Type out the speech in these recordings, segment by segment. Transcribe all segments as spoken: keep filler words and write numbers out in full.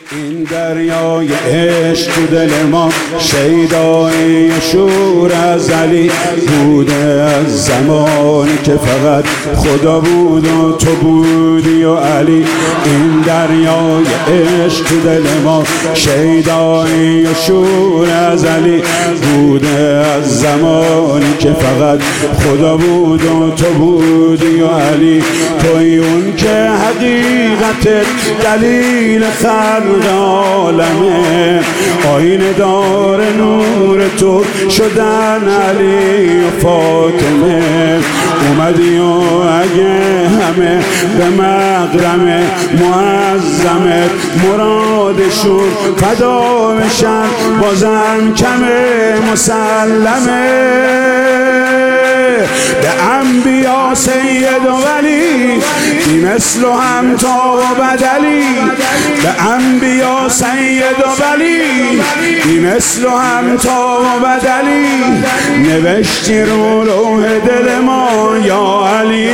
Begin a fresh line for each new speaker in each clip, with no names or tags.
این دریای عشق تو دل ما شیدای شور ازلی بوده، از زمانی که فقط خدا بود و تو بودی و علی. این دریای عشق تو دل ما شیدای شور ازلی بوده، از زمانی که فقط خدا بود و تو بودی و علی. توی اون که حقیقت دلیل خلق عالمه، آینه دار نور تو شدن علی و فاطمه. اومدی و اگه همه به مقدم معظمت مرادشون فدا بشن، بازم کمه مسلمه. به انبیا سید و ولی بی مثل و همتا و بدلی، به انبیا سید و ولی بی مثل و همتا و بدلی. نوشتی رو لوح دل ما یا علی،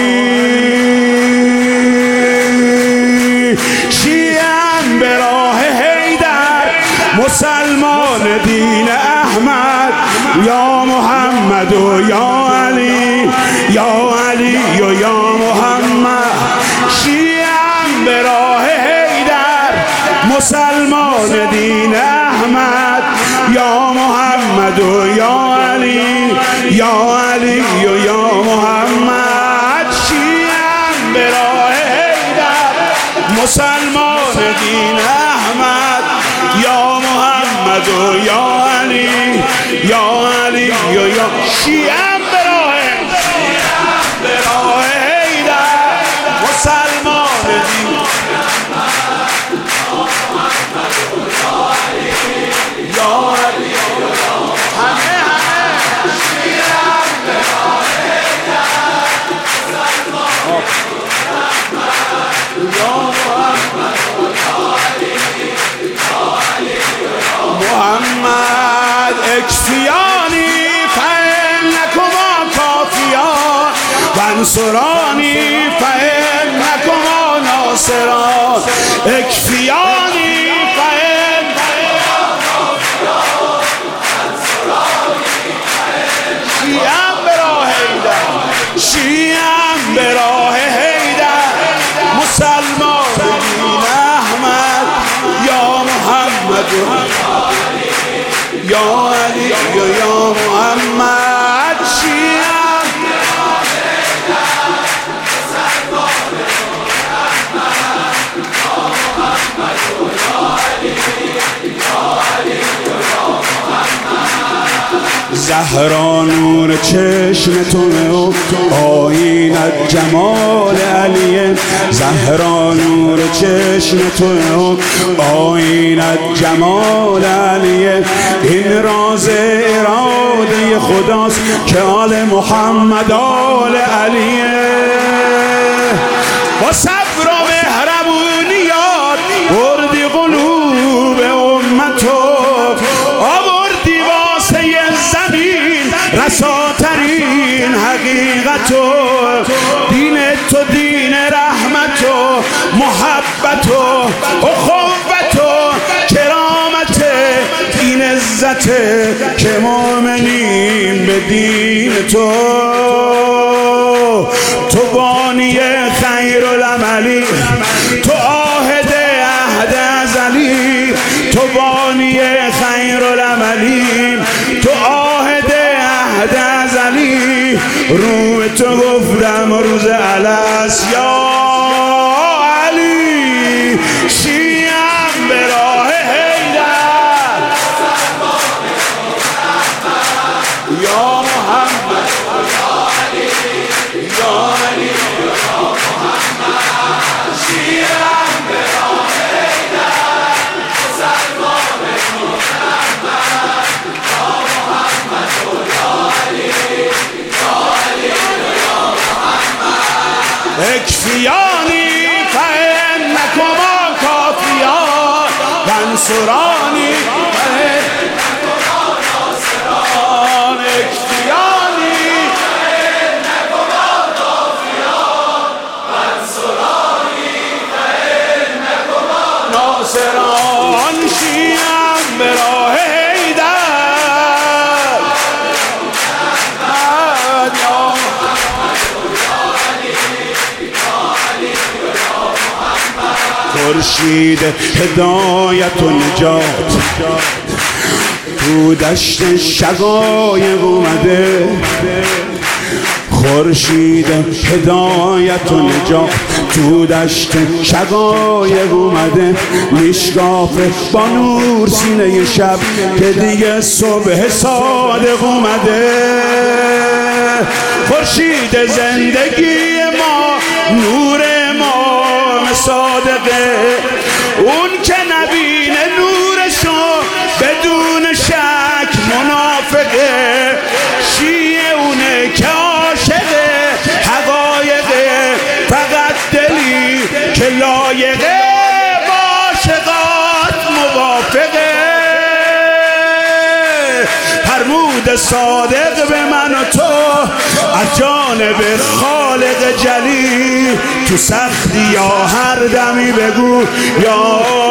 شیعم به راه حیدر، مسلمان دین احمد، یا محمد و یا علی، یا علی و یا محمد. شیعم به راه حیدر، مسلمان دین احمد، یا محمد و یا علی، یا علی و یا محمد. شیعم به راه حیدر، مسلمان دین احمد، یا محمد و یا علی، یا علی و یا. شیعم به راه به راه حیدر، مسلمان دین یا علی، همه همه. شیعم به راه حیدر، مسلمان یا محمد و یا علی، یا علی محمد. اکفیانی فإنکما کافیان و انصرانی فإنکما ناصران. اکفیانی فإنکما کافیان و انصرانی فإنکما. شیعم به راه حیدر، شیعم به راه حیدر، مسلمان دین احمد، یا محمد یا علی یا یا محمد. شیعم به راه حیدر، مسلمان دین احمد، یا محمد یا علی، یا علی یا محمد. زهرا نور چشم تو آینت جمال علیه، زهرا نور چشم تو آینت جمال علیه. این راز اراده خداست که آل محمد آل علیه. با صبر و مهربونیات بردی قلوب امتو، آوردی واسه زمین رساترین حقیقتو. دین تو دین رحمت و محبت و اخوت و کرامت، این عزت که مؤمنین به دین تو. تو بانی خیر العملی، تو عاهد عهد ازلی، تو بانی خیر العملی، تو عاهد عهد ازلی. رو تو گفتم روز الست یا علی. شیعم به راه حیدر، یا محمد یا علی، یا علی یا محمد. شیعم به راه حیدر، مسلمان دین احمد، یا محمد یا علی، یا علی یا محمد. اکفیانی فإنکما کافیان و انصرانی فإنکما ناصران. اکفیانی فإنکما کافیان و انصرانی فإنکما ناصران. بران شیم به راه حیدر خورشید هدایت و نجات تو دشت شقایق اومده خورشید هدایت و نجات تو دشت شقایق اومده میشکافه با نور سینه شب که دیگه صبح صادق اومده خورشید زندگی ما نور امام صادقه اون که نبینه نورشو بدون شک منافقه شیعه اونه که عاشقه حقایقه فقط دلی که لایقه عاشقات موافقه فرمود صادق به من و تو از جانب خالق جلی تو سختی یا هر دمی بگو یا